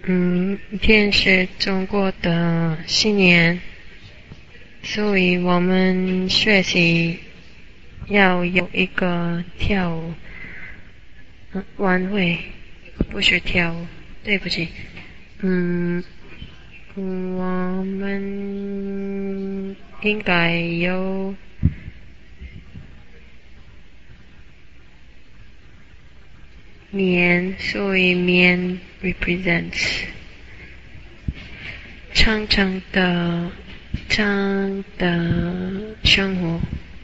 明天是中国的新年，所以我们学习要有一个跳舞晚会，不是跳舞，对不起。我们应该有面，所以面 represents 长长的生活。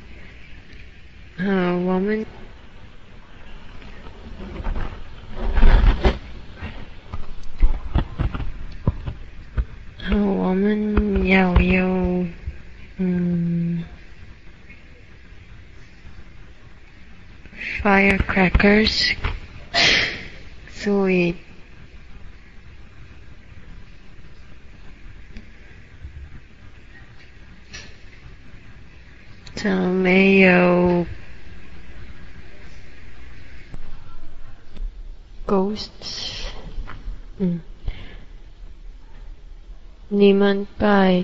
我们要有firecrackers，所以就没有 ghosts。你们拜